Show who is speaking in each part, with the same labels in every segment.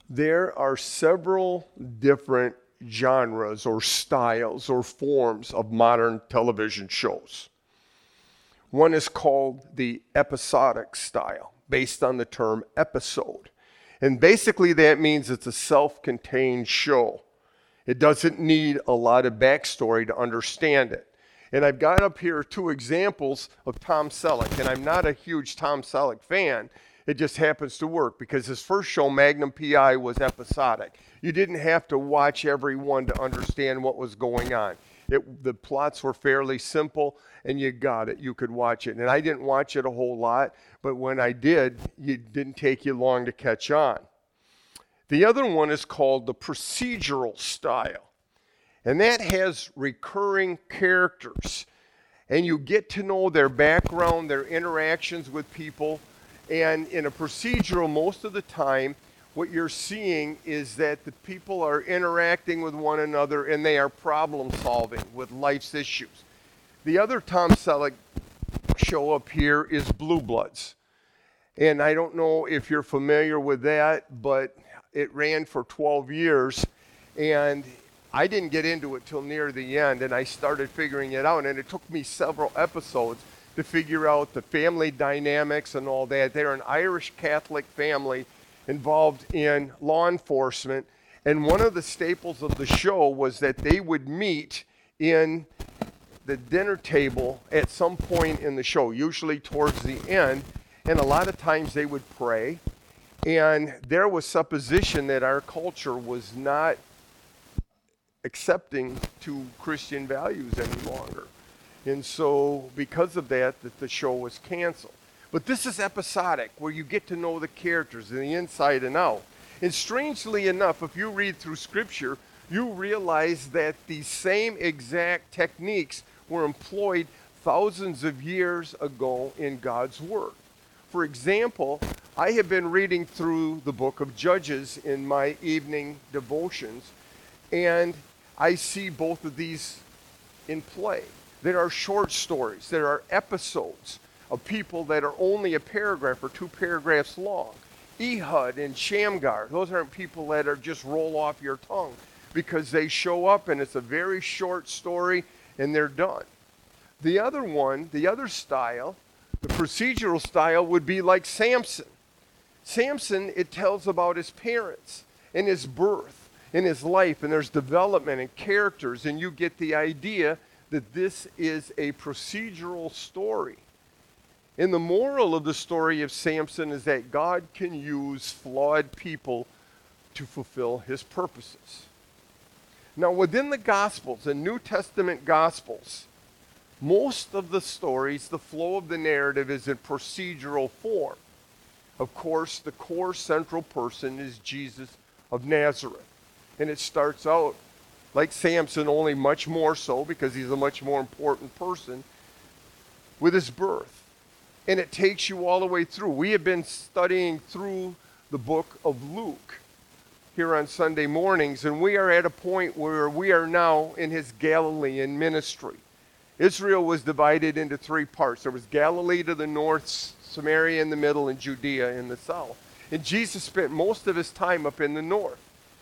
Speaker 1: There are several different genres or styles or forms of modern television shows. One is called the episodic style, based on the term episode. And basically, that means it's a self contained show. It doesn't need a lot of backstory to understand it. And I've got up here two examples of Tom Selleck. And I'm not a huge Tom Selleck fan. It just happens to work because his first show, Magnum PI, was episodic. You didn't have to watch every one to understand what was going on. The plots were fairly simple, and you got it. You could watch it. And I didn't watch it a whole lot, but when I did, it didn't take you long to catch on. The other one is called the procedural style, and that has recurring characters, and you get to know their background, their interactions with people. And in a procedural, most of the time, what you're seeing is that the people are interacting with one another and they are problem solving with life's issues. The other Tom Selleck show up here is Blue Bloods. And I don't know if you're familiar with that, but it ran for 12 years. And I didn't get into it till near the end, and I started figuring it out. And it took me several episodes to figure out the family dynamics and all that. They're an Irish Catholic family involved in law enforcement, and one of the staples of the show was that they would meet in the dinner table at some point in the show, usually towards the end, and a lot of times they would pray. And there was supposition that our culture was not accepting to Christian values any longer. And so because of that, the show was canceled. But this is episodic, where you get to know the characters and the inside and out. And strangely enough, if you read through Scripture, you realize that these same exact techniques were employed thousands of years ago in God's Word. For example, I have been reading through the book of Judges in my evening devotions, and I see both of these in play. There are short stories, there are episodes of people that are only a paragraph or two paragraphs long. Ehud and Shamgar, those aren't people that are just roll off your tongue, because they show up and it's a very short story and they're done. The other one, the other style, the procedural style, would be like Samson. Samson, it tells about his parents and his birth and his life, and there's development and characters, and you get the idea that this is a procedural story. And the moral of the story of Samson is that God can use flawed people to fulfill his purposes. Now, within the Gospels, the New Testament Gospels, most of the stories, the flow of the narrative is in procedural form. Of course, the core central person is Jesus of Nazareth. And it starts out like Samson, only much more so because he's a much more important person, with his birth. And it takes you all the way through. We have been studying through the book of Luke here on Sunday mornings, and we are at a point where we are now in his Galilean ministry. Israel was divided into three parts. There was Galilee to the north, Samaria in the middle, and Judea in the south. And Jesus spent most of his time up in the north.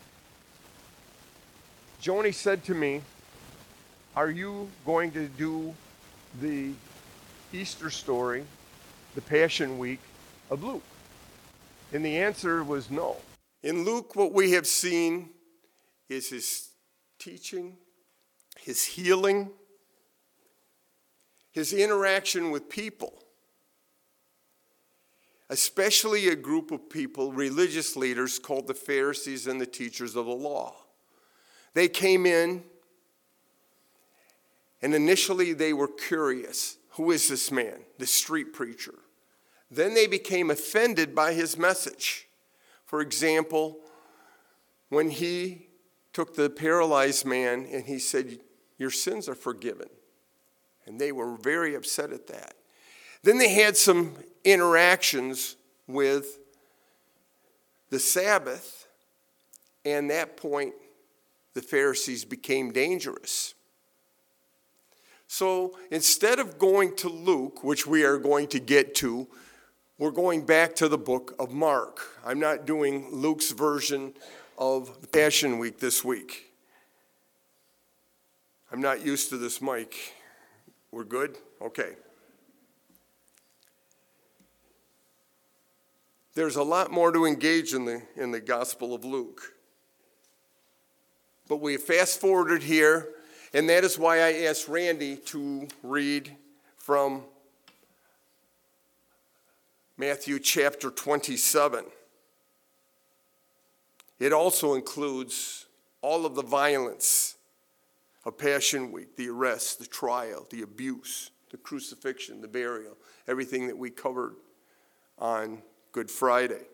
Speaker 1: Joni said to me, "Are you going to do the Easter story, the Passion Week of Luke?" And the answer was no. In Luke, what we have seen is his teaching, his healing, his interaction with people, especially a group of people, religious leaders called the Pharisees and the teachers of the law. They came in, and initially they were curious. Who is this man, the street preacher? Then they became offended by his message. For example, when he took the paralyzed man and he said, "Your sins are forgiven." And they were very upset at that. Then they had some interactions with the Sabbath, and at that point, the Pharisees became dangerous. So instead of going to Luke, which we are going to get to, we're going back to the book of Mark. I'm not doing Luke's version of the Passion Week this week. I'm not used to this mic. We're good? Okay. There's a lot more to engage in the Gospel of Luke. But we fast forwarded here, and that is why I asked Randy to read from Matthew chapter 27. It also includes all of the violence of Passion Week, the arrest, the trial, the abuse, the crucifixion, the burial, everything that we covered on Good Friday.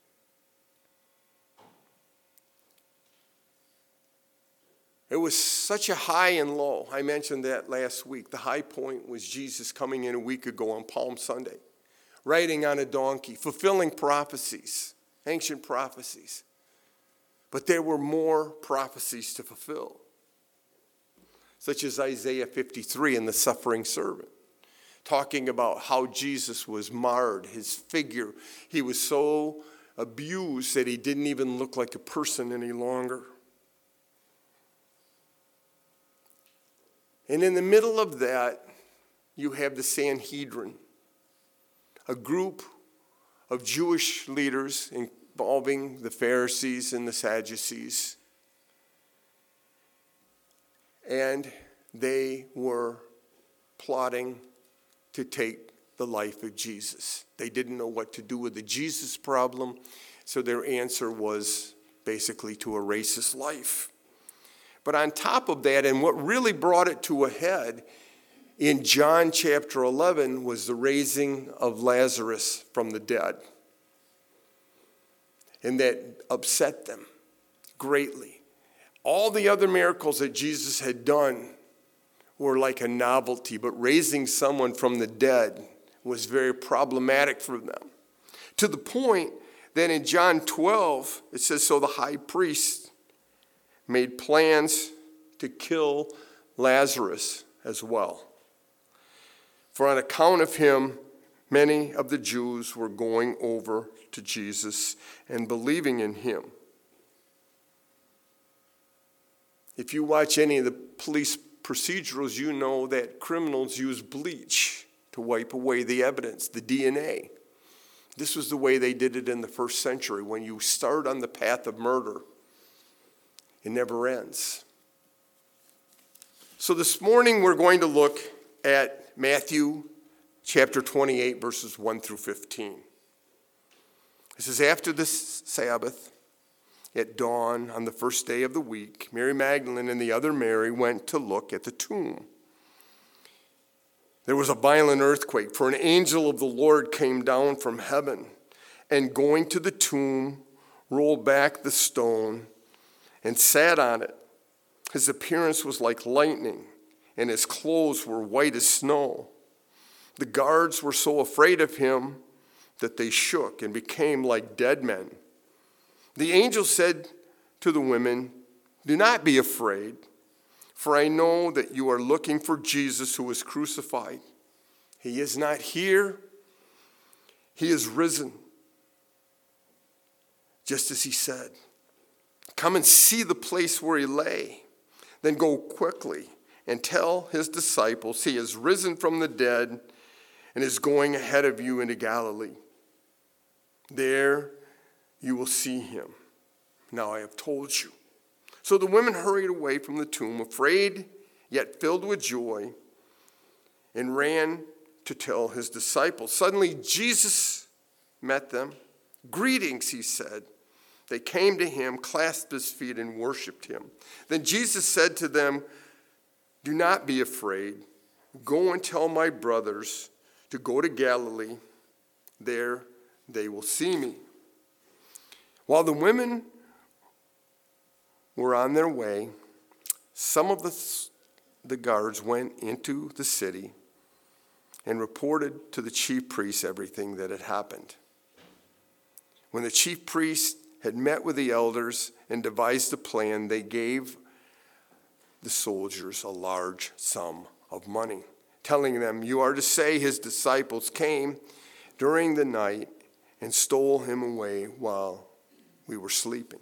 Speaker 1: It was such a high and low. I mentioned that last week. The high point was Jesus coming in a week ago on Palm Sunday, riding on a donkey, fulfilling prophecies, ancient prophecies. But there were more prophecies to fulfill, such as Isaiah 53 and the suffering servant, talking about how Jesus was marred, his figure. He was so abused that he didn't even look like a person any longer. And in the middle of that, you have the Sanhedrin, a group of Jewish leaders involving the Pharisees and the Sadducees. And they were plotting to take the life of Jesus. They didn't know what to do with the Jesus problem, so their answer was basically to erase his life. But on top of that, and what really brought it to a head in John chapter 11 was the raising of Lazarus from the dead. And that upset them greatly. All the other miracles that Jesus had done were like a novelty, but raising someone from the dead was very problematic for them. To the point that in John 12, it says, so the high priest made plans to kill Lazarus as well. For on account of him, many of the Jews were going over to Jesus and believing in him. If you watch any of the police procedurals, you know that criminals use bleach to wipe away the evidence, the DNA. This was the way they did it in the first century. When you start on the path of murder, it never ends. So this morning we're going to look at Matthew chapter 28, verses 1 through 15. It says, after this Sabbath, at dawn on the first day of the week, Mary Magdalene and the other Mary went to look at the tomb. There was a violent earthquake, for an angel of the Lord came down from heaven, and going to the tomb, rolled back the stone and sat on it. His appearance was like lightning, and his clothes were white as snow. The guards were so afraid of him that they shook and became like dead men. The angel said to the women, do not be afraid, for I know that you are looking for Jesus who was crucified. He is not here. He is risen, just as he said. Come and see the place where he lay. Then go quickly and tell his disciples he is risen from the dead and is going ahead of you into Galilee. There you will see him. Now I have told you. So the women hurried away from the tomb, afraid yet filled with joy, and ran to tell his disciples. Suddenly Jesus met them. Greetings, he said. They came to him, clasped his feet, and worshiped him. Then Jesus said to them, do not be afraid. Go and tell my brothers to go to Galilee. There they will see me. While the women were on their way, some of the guards went into the city and reported to the chief priests everything that had happened. When the chief priests had met with the elders and devised a plan, they gave the soldiers a large sum of money, telling them, you are to say his disciples came, during the night and stole him away while we were sleeping.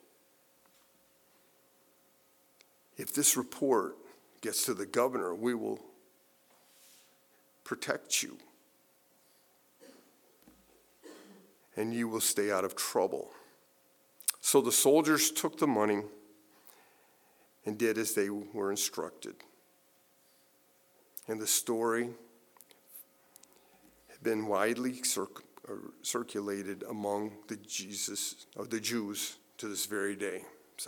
Speaker 1: If this report gets to the governor, we will protect you, and you will stay out of trouble." So the soldiers took the money and did as they were instructed. And the story had been widely circulated among the Jews to this very day.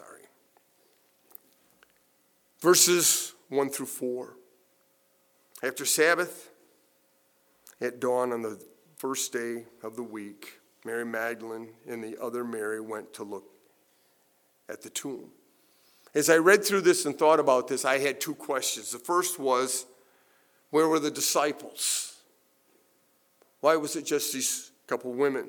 Speaker 1: Verses 1 through 4. After Sabbath, at dawn on the first day of the week, Mary Magdalene and the other Mary went to look at the tomb. As I read through this and thought about this, I had two questions. The first was, where were the disciples? Why was it just these couple women?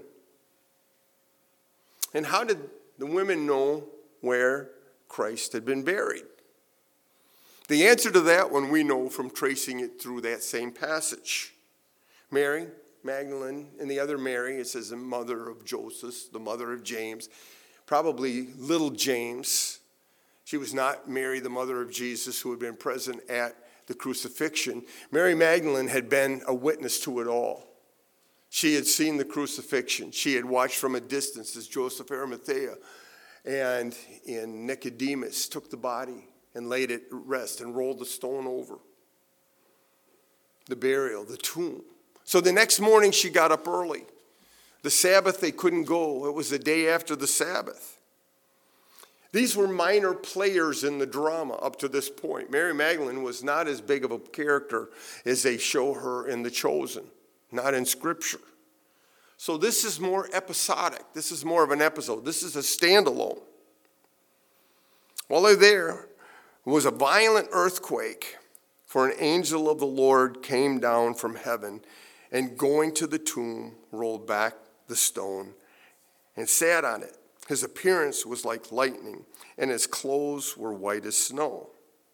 Speaker 1: And how did the women know where Christ had been buried? The answer to that one we know from tracing it through that same passage. Mary Magdalene and the other Mary, it says the mother of Joseph, the mother of James, probably little James. She was not Mary, the mother of Jesus, who had been present at the crucifixion. Mary Magdalene had been a witness to it all. She had seen the crucifixion. She had watched from a distance as Joseph Arimathea and Nicodemus took the body and laid it at rest and rolled the stone over. The burial, the tomb. So the next morning she got up early. The Sabbath they couldn't go. It was the day after the Sabbath. These were minor players in the drama up to this point. Mary Magdalene was not as big of a character as they show her in The Chosen, not in Scripture. So this is more episodic. This is more of an episode. This is a standalone. While they're there, was a violent earthquake, for an angel of the Lord came down from heaven and going to the tomb, rolled back the stone and sat on it. His appearance was like lightning, and his clothes were white as snow.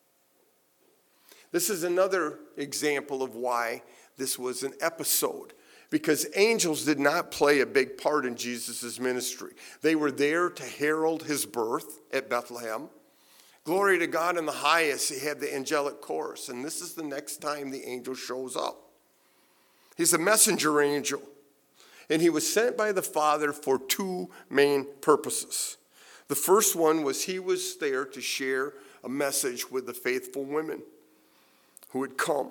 Speaker 1: This is another example of why this was an episode, because angels did not play a big part in Jesus' ministry. They were there to herald his birth at Bethlehem. Glory to God in the highest, he had the angelic chorus. And this is the next time the angel shows up. He's a messenger angel. And he was sent by the Father for two main purposes. The first one was he was there to share a message with the faithful women who had come.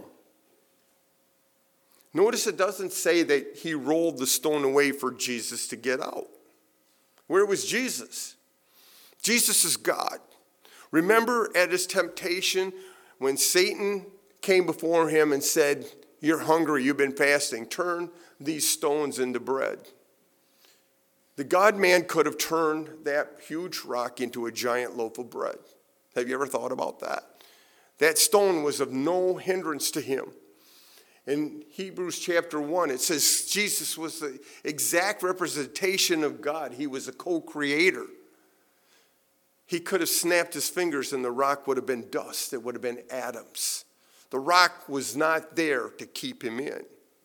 Speaker 1: Notice it doesn't say that he rolled the stone away for Jesus to get out. Where was Jesus? Jesus is God. Remember at his temptation when Satan came before him and said, "You're hungry, you've been fasting, turn these stones into bread." The God-man could have turned that huge rock into a giant loaf of bread. Have you ever thought about that? That stone was of no hindrance to him. In Hebrews chapter 1, it says Jesus was the exact representation of God. He was a co-creator. He could have snapped his fingers and the rock would have been dust. It would have been atoms. The rock was not there to keep him in.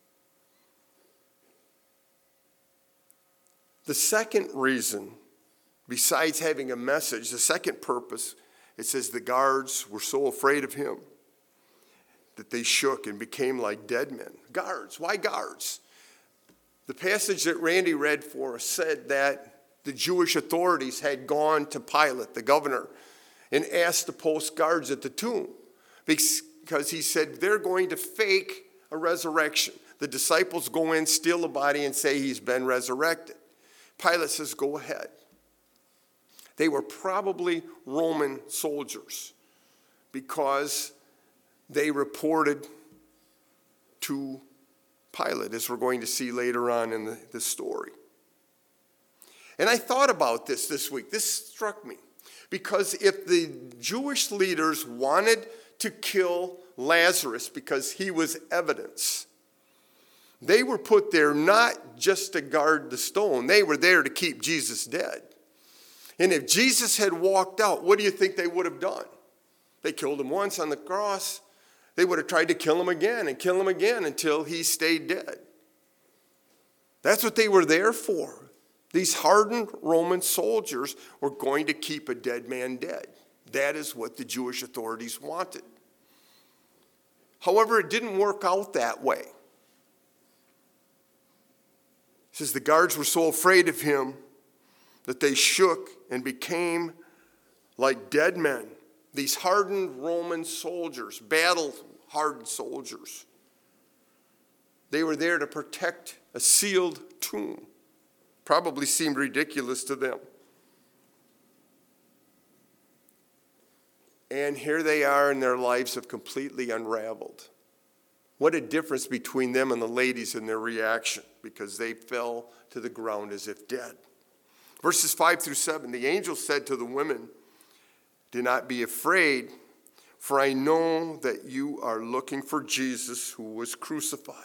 Speaker 1: The second reason, besides having a message, the second purpose, it says the guards were so afraid of him that they shook and became like dead men. Guards. Why guards? The passage that Randy read for us said that the Jewish authorities had gone to Pilate, the governor, and asked to post guards at the tomb because he said they're going to fake a resurrection. The disciples go in, steal the body, and say he's been resurrected. Pilate says, go ahead. They were probably Roman soldiers because they reported to Pilate, as we're going to see later on in the story. And I thought about this week. This struck me. Because if the Jewish leaders wanted to kill Lazarus because he was evidence, they were put there not just to guard the stone. They were there to keep Jesus dead. And if Jesus had walked out, what do you think they would have done? They killed him once on the cross. They would have tried to kill him again and kill him again until he stayed dead. That's what they were there for. These hardened Roman soldiers were going to keep a dead man dead. That is what the Jewish authorities wanted. However, it didn't work out that way. It says the guards were so afraid of him that they shook and became like dead men. These hardened Roman soldiers, battle-hardened soldiers. They were there to protect a sealed tomb. Probably seemed ridiculous to them. And here they are, and their lives have completely unraveled. What a difference between them and the ladies in their reaction, because they fell to the ground as if dead. Verses 5 through 7, the angel said to the women, "Do not be afraid, for I know that you are looking for Jesus who was crucified."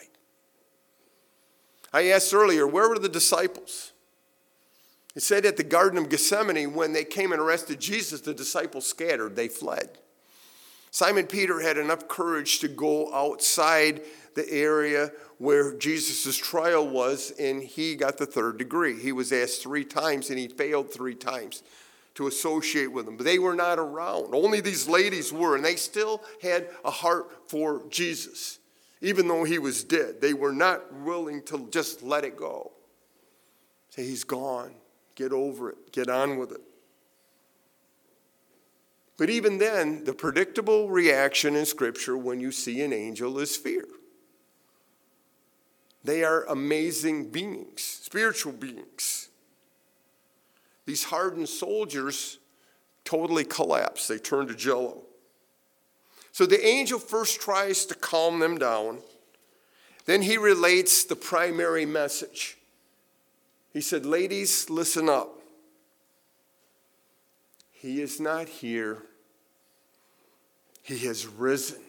Speaker 1: I asked earlier, where were the disciples? It said at the Garden of Gethsemane, when they came and arrested Jesus, the disciples scattered. They fled. Simon Peter had enough courage to go outside the area where Jesus' trial was, and he got the third degree. He was asked 3 times, and he failed 3 times to associate with them. But they were not around. Only these ladies were, and they still had a heart for Jesus. Even though he was dead, they were not willing to just let it go. Say, he's gone. Get over it. Get on with it. But even then, the predictable reaction in Scripture when you see an angel is fear. They are amazing beings, spiritual beings. These hardened soldiers totally collapse. They turn to jello. So the angel first tries to calm them down. Then he relates the primary message. He said, "Ladies, listen up. He is not here. He has risen,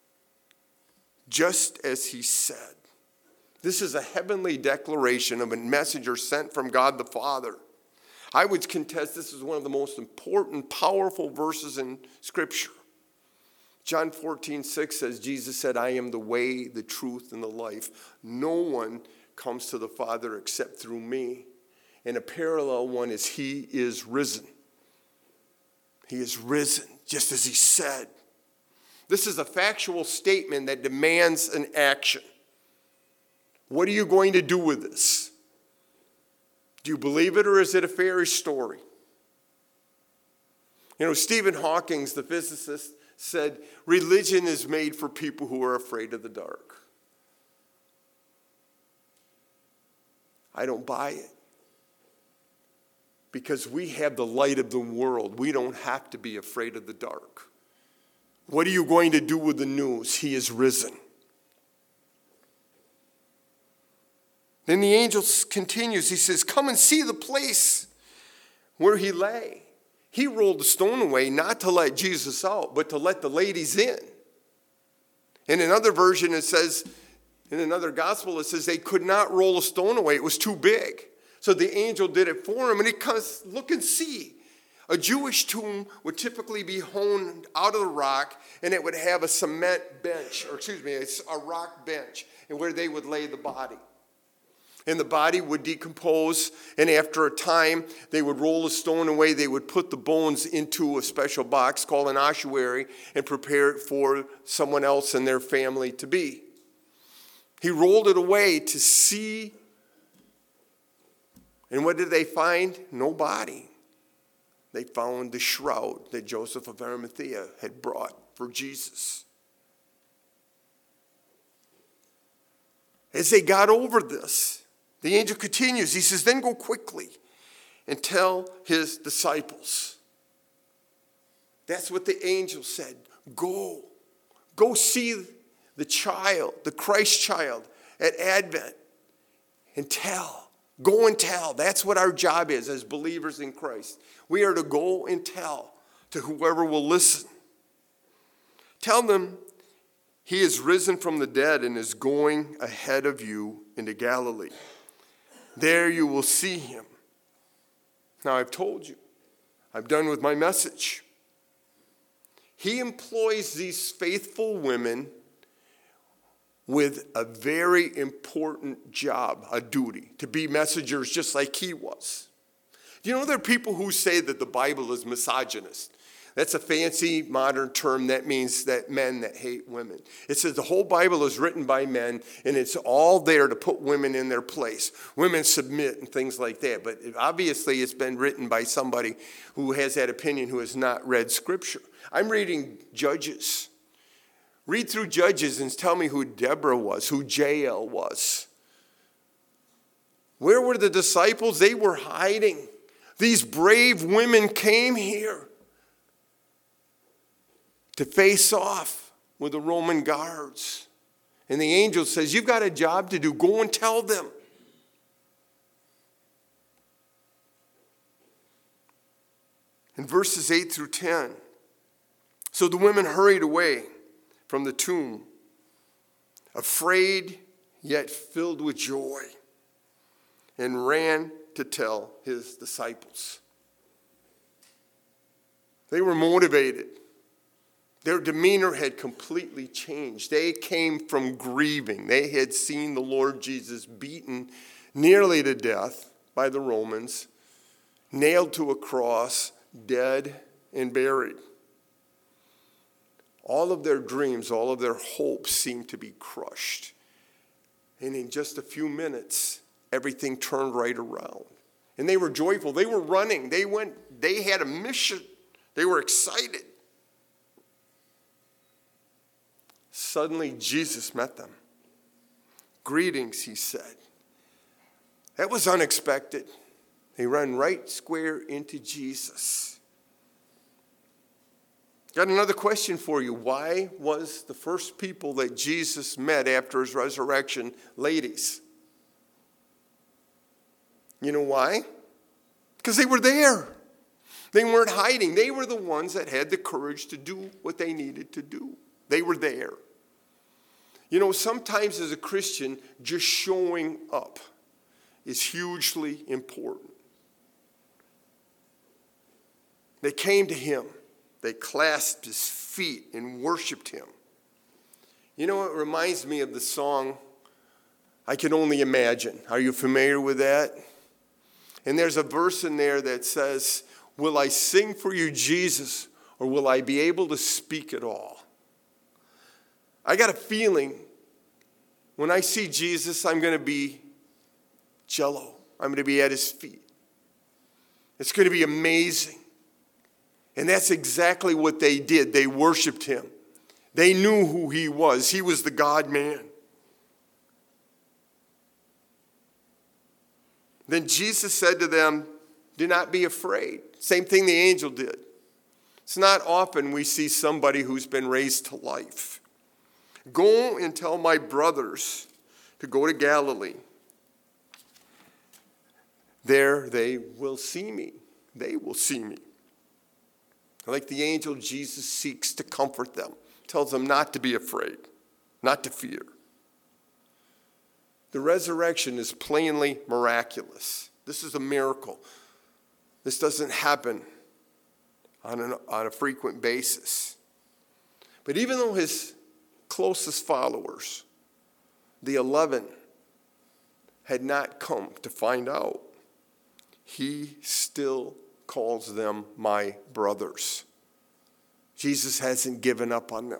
Speaker 1: just as he said." This is a heavenly declaration of a messenger sent from God the Father. I would contest this is one of the most important, powerful verses in Scripture. John 14:6 says, Jesus said, "I am the way, the truth, and the life. No one comes to the Father except through me." And a parallel one is he is risen. He is risen, just as he said. This is a factual statement that demands an action. What are you going to do with this? Do you believe it, or is it a fairy story? You know, Stephen Hawking, the physicist, said, religion is made for people who are afraid of the dark. I don't buy it. Because we have the light of the world. We don't have to be afraid of the dark. What are you going to do with the news? He is risen. Then the angel continues. He says, "Come and see the place where he lay." He rolled the stone away not to let Jesus out, but to let the ladies in. In another version, it says, in another gospel, it says they could not roll a stone away. It was too big. So the angel did it for him, and he comes, look and see. A Jewish tomb would typically be hewn out of the rock, and it would have a a rock bench, and where they would lay the body. And the body would decompose, and after a time, they would roll the stone away. They would put the bones into a special box called an ossuary and prepare it for someone else in their family to be. He rolled it away to see, and what did they find? No body. They found the shroud that Joseph of Arimathea had brought for Jesus. As they got over this, the angel continues. He says, "Then go quickly and tell his disciples." That's what the angel said. Go. Go see the child, the Christ child at Advent, and tell. Go and tell. That's what our job is as believers in Christ. We are to go and tell to whoever will listen. Tell them he is risen from the dead and is going ahead of you into Galilee. There you will see him. Now I've told you. I'm done with my message. He employs these faithful women with a very important job, a duty, to be messengers just like he was. You know, there are people who say that the Bible is misogynist. That's a fancy modern term that means that men that hate women. It says the whole Bible is written by men, and it's all there to put women in their place. Women submit and things like that. But obviously it's been written by somebody who has that opinion who has not read Scripture. I'm reading Judges. Read through Judges and tell me who Deborah was, who Jael was. Where were the disciples? They were hiding. These brave women came here to face off with the Roman guards. And the angel says, you've got a job to do. Go and tell them. In verses 8 through 10, so the women hurried away from the tomb, afraid yet filled with joy, and ran to tell his disciples. They were motivated. Their demeanor had completely changed. They came from grieving. They had seen the Lord Jesus beaten nearly to death by the Romans, nailed to a cross, dead and buried. All of their dreams, all of their hopes seemed to be crushed. And in just a few minutes, everything turned right around. And they were joyful. They were running. They had a mission. They were excited. Suddenly, Jesus met them. Greetings, he said. That was unexpected. They ran right square into Jesus. Got another question for you. Why was the first people that Jesus met after his resurrection ladies? You know why? Because they were there. They weren't hiding. They were the ones that had the courage to do what they needed to do. They were there. You know, sometimes as a Christian, just showing up is hugely important. They came to him. They clasped his feet and worshiped him. You know, it reminds me of the song, I Can Only Imagine. Are you familiar with that? And there's a verse in there that says, will I sing for you, Jesus, or will I be able to speak at all? I got a feeling when I see Jesus, I'm going to be jello. I'm going to be at his feet. It's going to be amazing. And that's exactly what they did. They worshiped him. They knew who he was. He was the God-man. Then Jesus said to them, do not be afraid. Same thing the angel did. It's not often we see somebody who's been raised to life. Go and tell my brothers to go to Galilee. There they will see me. They will see me. Like the angel, Jesus seeks to comfort them, tells them not to be afraid, not to fear. The resurrection is plainly miraculous. This is a miracle. This doesn't happen on a frequent basis. But even though his closest followers, the 11, had not come to find out, he still calls them my brothers. Jesus hasn't given up on them.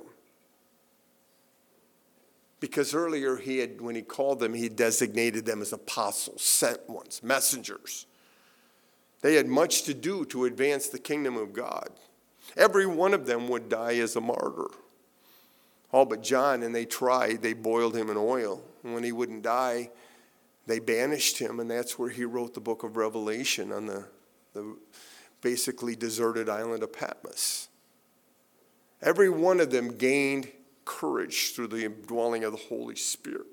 Speaker 1: Because earlier, when he called them, he designated them as apostles, sent ones, messengers. They had much to do to advance the kingdom of God. Every one of them would die as a martyr. All but John, and they tried. They boiled him in oil. And when he wouldn't die, they banished him, and that's where he wrote the book of Revelation on the basically deserted island of Patmos. Every one of them gained courage through the indwelling of the Holy Spirit.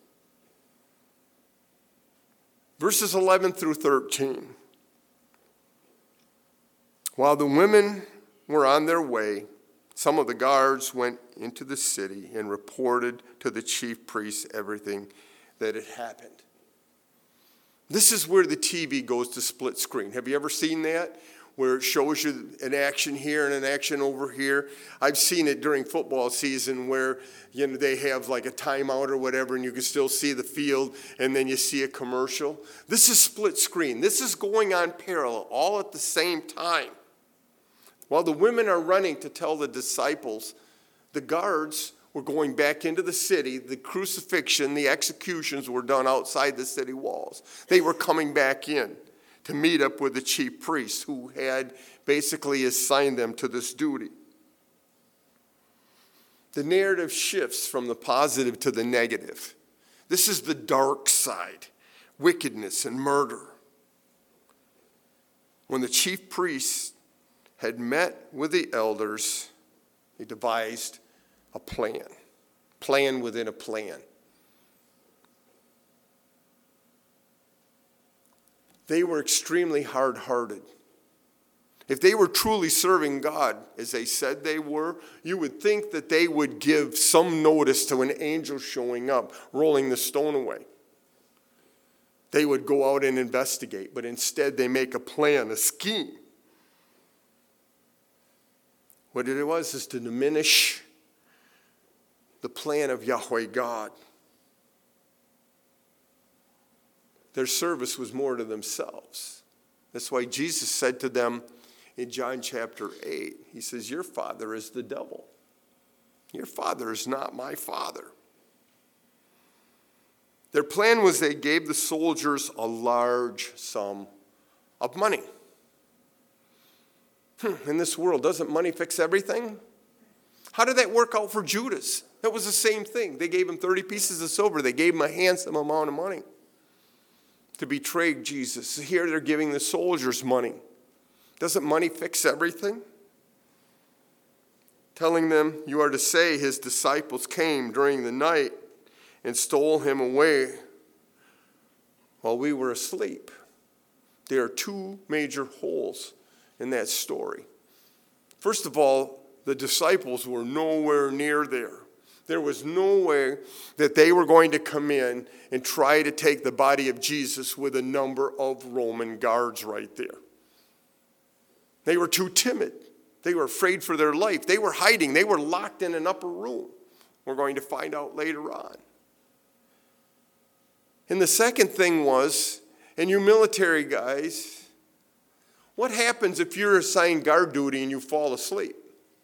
Speaker 1: Verses 11 through 13. While the women were on their way, some of the guards went into the city and reported to the chief priests everything that had happened. This is where the TV goes to split screen. Have you ever seen that? where it shows you an action here and an action over here. I've seen it during football season where, they have like a timeout or whatever, and you can still see the field, and then you see a commercial. This is split screen. This is going on parallel, all at the same time. While the women are running to tell the disciples, the guards were going back into the city. The crucifixion, the executions were done outside the city walls. They were coming back in to meet up with the chief priests who had basically assigned them to this duty. The narrative shifts from the positive to the negative. This is the dark side, wickedness and murder. When the chief priests had met with the elders, they devised a plan within a plan. They were extremely hard-hearted. If they were truly serving God, as they said they were, you would think that they would give some notice to an angel showing up, rolling the stone away. They would go out and investigate, but instead they make a plan, a scheme. What it was is to diminish the plan of Yahweh God. Their service was more to themselves. That's why Jesus said to them in John chapter 8, he says, your father is the devil. Your father is not my father. Their plan was they gave the soldiers a large sum of money. In this world, doesn't money fix everything? How did that work out for Judas? That was the same thing. They gave him 30 pieces of silver. They gave him a handsome amount of money to betray Jesus. Here they're giving the soldiers money. Doesn't money fix everything? Telling them, you are to say his disciples came during the night and stole him away while we were asleep. There are two major holes in that story. First of all, the disciples were nowhere near there. There was no way that they were going to come in and try to take the body of Jesus with a number of Roman guards right there. They were too timid. They were afraid for their life. They were hiding. They were locked in an upper room. We're going to find out later on. And the second thing was, and you military guys, what happens if you're assigned guard duty and you fall asleep?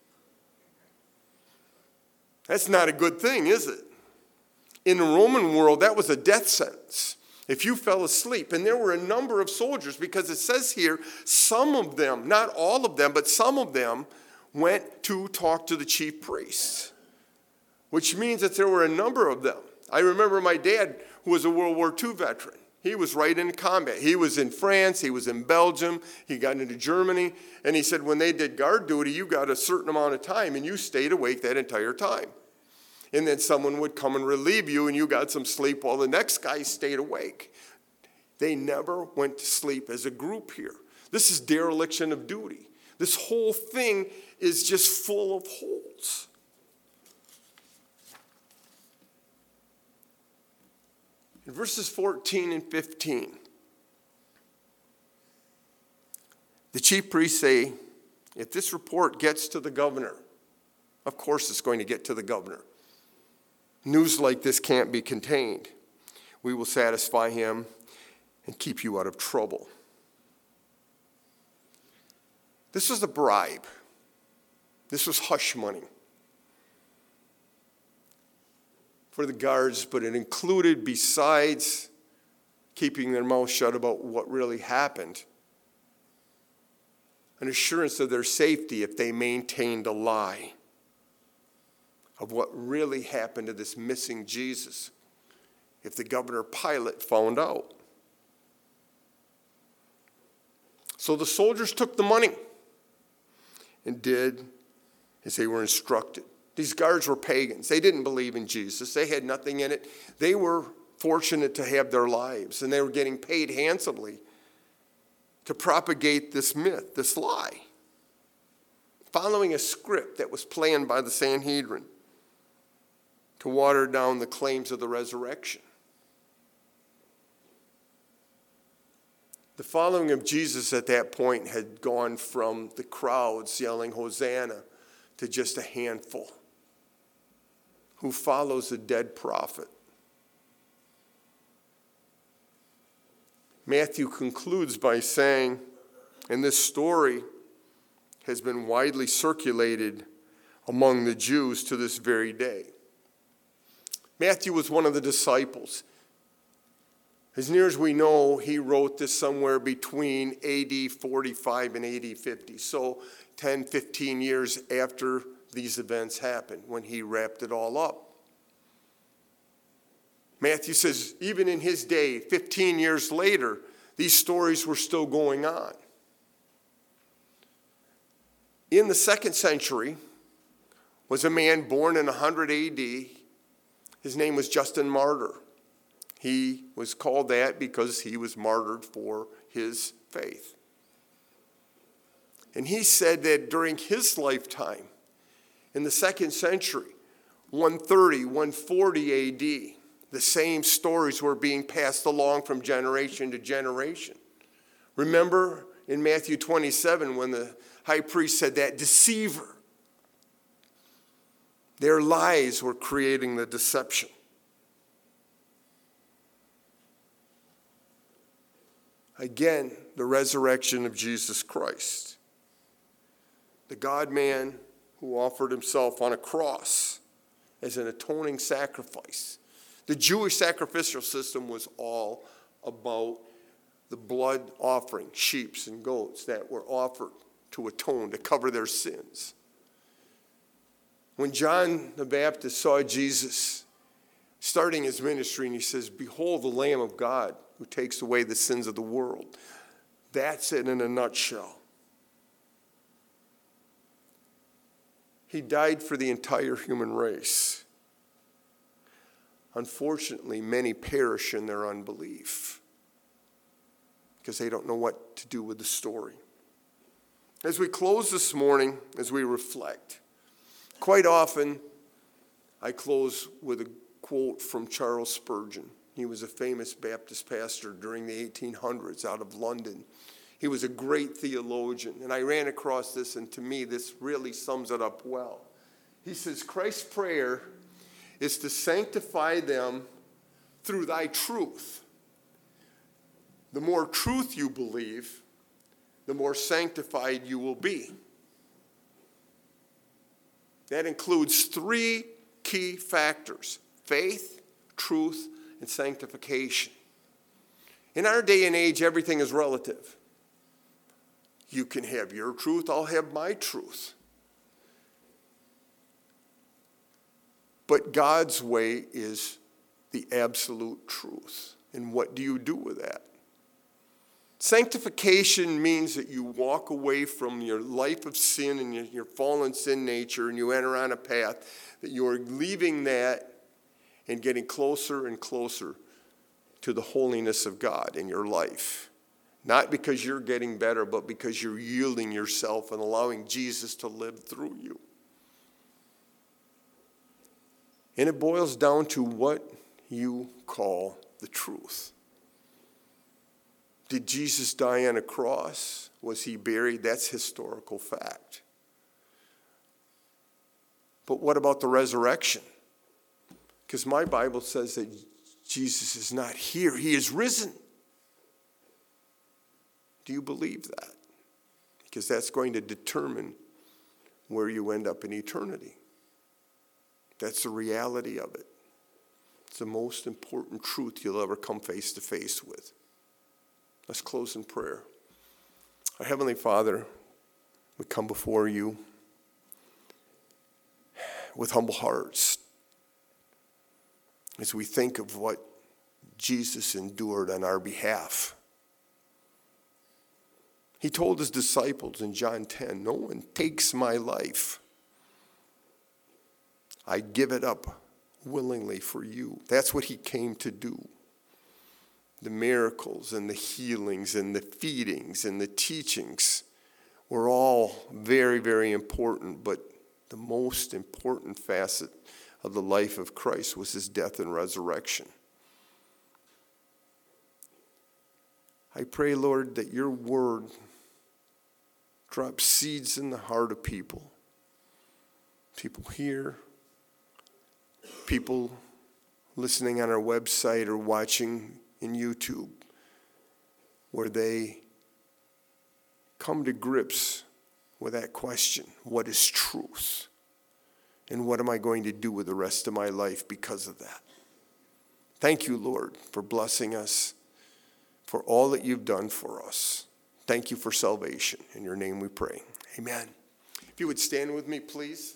Speaker 1: That's not a good thing, is it? In the Roman world, that was a death sentence if you fell asleep. And there were a number of soldiers, because it says here, some of them, not all of them, but some of them went to talk to the chief priests, which means that there were a number of them. I remember my dad, who was a World War II veteran. He was right in combat. He was in France. He was in Belgium. He got into Germany. And he said when they did guard duty, you got a certain amount of time, and you stayed awake that entire time. And then someone would come and relieve you, and you got some sleep while the next guy stayed awake. They never went to sleep as a group here. This is dereliction of duty. This whole thing is just full of holes. In verses 14 and 15, the chief priests say, if this report gets to the governor, of course it's going to get to the governor. News like this can't be contained. We will satisfy him and keep you out of trouble. This was a bribe. This was hush money for the guards, but it included, besides keeping their mouth shut about what really happened, an assurance of their safety if they maintained a lie of what really happened to this missing Jesus, if the governor Pilate found out. So the soldiers took the money and did as they were instructed. These guards were pagans. They didn't believe in Jesus. They had nothing in it. They were fortunate to have their lives, and they were getting paid handsomely to propagate this myth, this lie, following a script that was planned by the Sanhedrin to water down the claims of the resurrection. The following of Jesus at that point had gone from the crowds yelling Hosanna to just a handful who follows a dead prophet. Matthew concludes by saying, and this story has been widely circulated among the Jews to this very day. Matthew was one of the disciples. As near as we know, he wrote this somewhere between AD 45 and AD 50, so 10, 15 years after these events happened, when he wrapped it all up. Matthew says, even in his day, 15 years later, these stories were still going on. In the 2nd century was a man born in 100 AD. His name was Justin Martyr. He was called that because he was martyred for his faith. And he said that during his lifetime, in the 2nd century, 130, 140 AD, the same stories were being passed along from generation to generation. Remember in Matthew 27 when the high priest said that deceiver, their lies were creating the deception. Again, the resurrection of Jesus Christ, the God-man who offered himself on a cross as an atoning sacrifice. The Jewish sacrificial system was all about the blood offering, sheep and goats that were offered to atone, to cover their sins. When John the Baptist saw Jesus starting his ministry and he says, "Behold the Lamb of God who takes away the sins of the world." That's it in a nutshell. He died for the entire human race. Unfortunately, many perish in their unbelief because they don't know what to do with the story. As we close this morning, as we reflect, quite often I close with a quote from Charles Spurgeon. He was a famous Baptist pastor during the 1800s out of London. He was a great theologian, and I ran across this, and to me, this really sums it up well. He says, Christ's prayer is to sanctify them through thy truth. The more truth you believe, the more sanctified you will be. That includes 3 key factors: faith, truth, and sanctification. In our day and age, everything is relative. You can have your truth, I'll have my truth. But God's way is the absolute truth. And what do you do with that? Sanctification means that you walk away from your life of sin and your fallen sin nature, and you enter on a path that you are leaving that and getting closer and closer to the holiness of God in your life. Not because you're getting better, but because you're yielding yourself and allowing Jesus to live through you. And it boils down to what you call the truth. Did Jesus die on a cross? Was he buried? That's historical fact. But what about the resurrection? Because my Bible says that Jesus is not here. He is risen. Do you believe that? Because that's going to determine where you end up in eternity. That's the reality of it. It's the most important truth you'll ever come face to face with. Let's close in prayer. Our Heavenly Father, we come before you with humble hearts as we think of what Jesus endured on our behalf. He told his disciples in John 10, "No one takes my life. I give it up willingly for you." That's what he came to do. The miracles and the healings and the feedings and the teachings were all very, very important, but the most important facet of the life of Christ was his death and resurrection. I pray, Lord, that your word drops seeds in the heart of people. People here, people listening on our website or watching in YouTube, where they come to grips with that question, what is truth? And what am I going to do with the rest of my life because of that? Thank you, Lord, for blessing us, for all that you've done for us. Thank you for salvation. In your name we pray. Amen. If you would stand with me, please.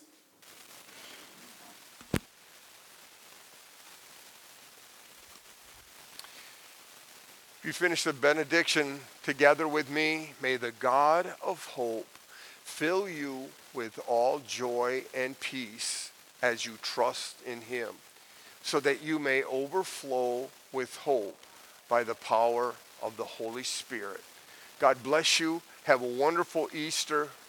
Speaker 1: If you finish the benediction together with me, may the God of hope fill you with all joy and peace as you trust in him, so that you may overflow with hope by the power of the Holy Spirit. God bless you. Have a wonderful Easter.